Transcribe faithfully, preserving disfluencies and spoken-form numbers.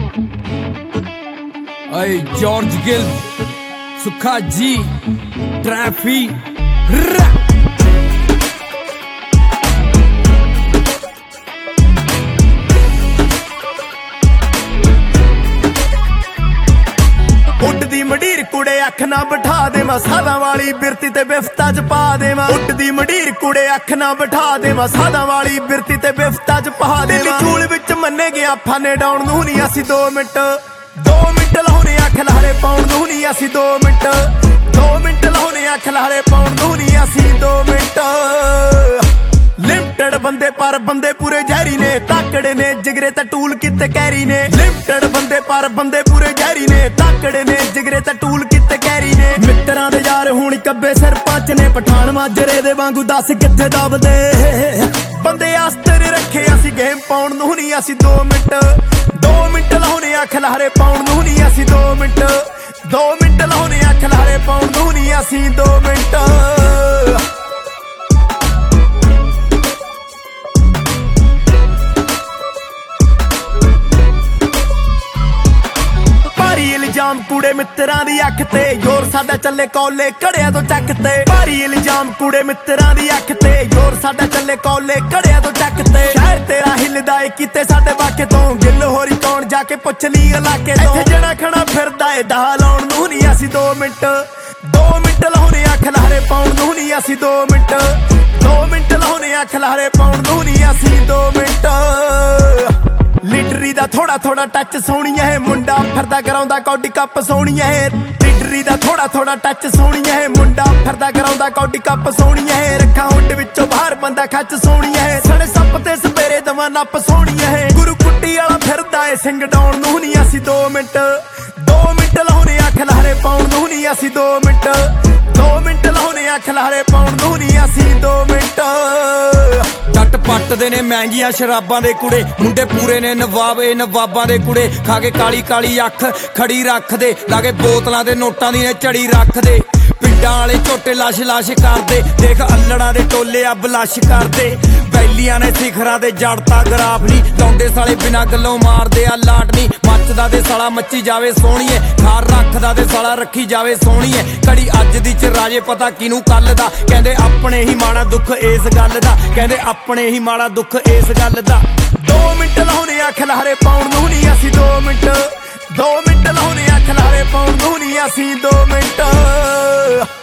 Hey, George Gill, Sukha G, Traffy, ਉੱਡਦੀ ਮੰਡੀਰ ਕੁੜੇ ਅੱਖ ਨਾ ਬਿਠਾ ਦੇਵਾਂ ਸਾਦਾਂ ਵਾਲੀ ਬਿਰਤੀ ਤੇ ਬਿਫਤਾ ਚ ਪਾ ਦੇਵਾਂ ਉੱਡਦੀ ਮੰਡੀਰ ਕੁੜੇ ਅੱਖ ਨਾ ਬਿਠਾ ਦੇਵਾਂ ਸਾਦਾਂ ਵਾਲੀ ਬਿਰਤੀ ਤੇ ਬਿਫਤਾ ਚ ਪਾ ਦੇਵਾਂ ਚੂਲ ਵਿੱਚ ਮੰਨੇ ਗਿਆ ਫਾਨੇ ਡਾਉਣ ਨੂੰ ਨਹੀਂ ਅਸੀਂ ਦੋ ਮਿੰਟ ਦੋ ਮਿੰਟ ਲਾਉਣੇ ਅੱਖ ਲਾਰੇ ਪਾਉਣ ਨੂੰ ਨਹੀਂ ਅਸੀਂ ਦੋ ਮਿੰਟ ਦੋ ਮਿੰਟ ਲਾਉਣੇ ਅੱਖ ਲਾਰੇ ਪਾਉਣ ਨੂੰ ਨਹੀਂ ਅਸੀਂ ਦੋ ਮਿੰਟ ਲਿਮਟਡ ਬੰਦੇ ਪਰ ਬੰਦੇ ਪੂਰੇ ਜ਼ਹਿਰੀ ਨੇ ਤਾਕੜੇ ਨੇ ਜਿਗਰੇ ਤੇ ਟੂਲ ਕਿਤੇ ਕੈਰੀ ਨੇ ਲਿਮਟਡ ਬੰਦੇ ਪਰ ਬੰਦੇ ਪੂਰੇ ਜ਼ਹਿਰੀ ਨੇ ਤਾਕੜੇ ਨੇ ਜਿਗਰੇ ਤੇ ਟੂਲ ਕਿਤੇ ਕੈਰੀ ਨੇ ਮਿੱਤਰਾਂ ਦੇ ਯਾਰ ਹੁਣ ਕੱਬੇ ਸਰਪੰਚ ਨੇ ਪਠਾਨ ਮਾਜਰੇ ਦੇ ਵਾਂਗੂ ਦੱਸ ਕਿੱਥੇ ਦਬਦੇ ਬੰਦੇ ਆਸਤਰ ਰੱਖੇ ਅਸੀਂ ਗੇਮ ਪਾਉਣ ਨੂੰ ਨਹੀਂ ਅਸੀਂ ਦੋ ਮਿੰਟ ਦੋ ਮਿੰਟ ਲਾਉਣੇ ਅੱਖ ਲਾਰੇ ਪਾਉਣ ਨੂੰ ਨਹੀਂ ਅਸੀਂ ਦੋ ਮਿੰਟ ਦੋ ਮਿੰਟ ਲਾਉਣੇ ਅੱਖ ਲਾਰੇ ਪਾਉਣ ਨੂੰ ਨਹੀਂ ਅਸੀਂ ਦੋ ਮਿੰਟ ਇਲਜ਼ਾਮ ਕੂੜੇ ਮਿੱਤਰਾਂ ਦੀ ਅੱਖ ਤੇ ਯੋਰ ਸਾਡਾ ਚੱਲੇ ਕੋਲੇ ਘੜਿਆਂ ਤੋਂ ਚੱਕ ਤੇ ਭਾਰੀ ਇਲਜ਼ਾਮ ਕੂੜੇ ਮਿੱਤਰਾਂ ਦੀ ਅੱਖ ਤੇ ਯੋਰ ਸਾਡਾ ਚੱਲੇ ਕੋਲੇ ਘੜਿਆਂ ਤੋਂ ਚੱਕ ਤੇ ਸ਼ਹਿਰ ਤੇਰਾ ਹਿੱਲਦਾ ਏ ਕਿਤੇ ਸਾਡੇ ਵਾਕੇ ਤੋਂ ਗਿੱਲ ਹੋਰੀ ਕੌਣ ਜਾ ਕੇ ਪੁੱਛ ਲਈ ਇਲਾਕੇ ਤੋਂ ਇੱਥੇ ਜਿਹੜਾ ਖੜਾ ਫਿਰਦਾ ਏ ਦਾ ਲਾਉਣ ਨੂੰ ਨਹੀਂ ਅਸੀਂ ਦੋ ਮਿੰਟ ਦੋ ਮਿੰਟ ਲਾਉਣੇ ਅੱਖ ਲਾਰੇ ਪਾਉਣ ਨੂੰ ਨਹੀਂ ਅਸੀਂ ਦੋ ਮਿੰਟ ਦੋ ਮਿੰਟ ਲਾਉਣੇ ਅੱਖ ਲਾਰੇ ਪਾਉਣ ਨੂੰ ਨਹੀਂ ਅਸੀਂ ਦੋ ਮਿੰਟ ਲੀਡਰੀ ਦਾ ਥੋੜਾ ਥੋੜਾ ਟੱਚ ਸੋਹਣੀਆ ਹੈ ਮੁੰਡਾ ਫਿਰਦਾ ਕਰਾਉਂਦਾ ਕੌਡੀ ਕੱਪ ਸੋਹਣੀਆ ਹੈ ਲੀਡਰੀ ਦਾ ਥੋੜਾ ਥੋੜਾ ਟੱਚ ਸੋਹਣੀਆ ਹੈ ਮੁੰਡਾ ਫਿਰਦਾ ਕਰਾਉਂਦਾ ਕੌਡੀ ਕੱਪ ਸੋਹਣੀਆ ਹੈ ਰੱਖਾਂ ਹੁੱਡ ਵਿੱਚੋਂ ਬਾਹਰ ਬੰਦਾ ਖੱਚ ਸੋਹਣੀਆ ਹੈ ਸਣੇ ਸੱਪ ਤੇ ਸਪੇਰੇ ਦਵਾ ਨੱਪ ਸੋਹਣੀਆ ਹੈ ਗੁਰੂ ਕੁੱਟੀ ਵਾਲਾ ਫਿਰਦਾ ਏ ਸਿੰਘ ਡਾਉਣ ਨੂੰ ਨਹੀਂ ਅਸੀਂ ਦੋ ਮਿੰਟ ਦੋ ਮਿੰਟ ਲਾਉਣੇ ਅੱਖ ਲਾਰੇ ਪਾਉਣ ਨੂੰ ਨਹੀਂ ਅਸੀਂ ਦੋ ਮਿੰਟ ਦੋ ਮਿੰਟ ਲਾਉਣੇ ਅੱਖ ਲਾਰੇ ਪਾਉਣ ਨੂੰ ਨਹੀਂ ਅਸੀਂ ਦੋ ਮਿੰਟ ਜੱਟ ਪੱਟਦੇ ਨੇ ਮਹਿੰਗੀਆਂ ਸ਼ਰਾਬਾਂ ਦੇ ਕੁੜੇ ਮੁੰਡੇ ਪੂਰੇ ਨੇ ਨਵਾਬ ਏ ਨਵਾਬਾਂ ਦੇ ਕੁੜੇ ਖਾ ਕੇ ਕਾਲੀ ਕਾਲੀ ਅੱਖ ਖੜੀ ਰੱਖਦੇ ਲਾਗੇ ਬੋਤਲਾਂ ਦੇ ਨੋਟਾਂ ਦੀ ਨੇ ਝੜੀ ਰੱਖਦੇ ਪਿੰਡਾਂ ਵਾਲੇ ਝੋਟੇ ਲਾਸ਼ ਲਾਸ਼ ਕਰਦੇ ਦੇਖ ਅੱਲੜਾਂ ਦੇ ਟੋਲੇ ਆ ਬਲਾਸ਼ ਕਰਦੇ ਬੈਲੀਆਂ ਨੇ ਸਿਖਰਾਂ ਦੇ ਜੜਤਾ ਗਰਾਫ ਨਹੀਂ ਲੌਂਡੇ ਸਾਲੇ ਬਿਨਾਂ ਗੱਲੋਂ ਮਾਰਦੇ ਆ ਲਾਟ ਨਹੀਂ ਮੱਚਦਾ ਦੇ ਸਾਲਾ ਮੱਚੀ ਜਾਵੇ ਸੋਹਣੀਏ ਖਾਰ ਰੱਖਦਾ ਤੇ ਸਾਲਾ ਰੱਖੀ ਜਾਵੇ ਸੋਹਣੀਏ ਘੜੀ ਅੱਜ ਦੀ ਚ ਰਾਜੇ ਪਤਾ ਕਿਨੂੰ ਕੱਲ ਦਾ ਕਹਿੰਦੇ ਆਪਣੇ ਹੀ ਮਾੜਾ ਦੁੱਖ ਇਸ ਗੱਲ ਦਾ ਕਹਿੰਦੇ ਆਪਣੇ ਹੀ ਮਾੜਾ ਦੁੱਖ ਇਸ ਗੱਲ ਦਾ ਦੋ ਮਿੰਟ ਲਾਉਣੇ ਅੱਖ ਲਾਰੇ ਪਾਉਣ ਨੂੰ ਨਹੀਂ ਅਸੀਂ ਦੋ ਮਿੰਟ ਦੋ ਮਿੰਟ ਲਾਉਣੇ ਅੱਖ ਲਾਰੇ ਪਾਉਣ ਨੂੰ ਨਹੀਂ ਅਸੀਂ ਦੋ ਮਿੰਟ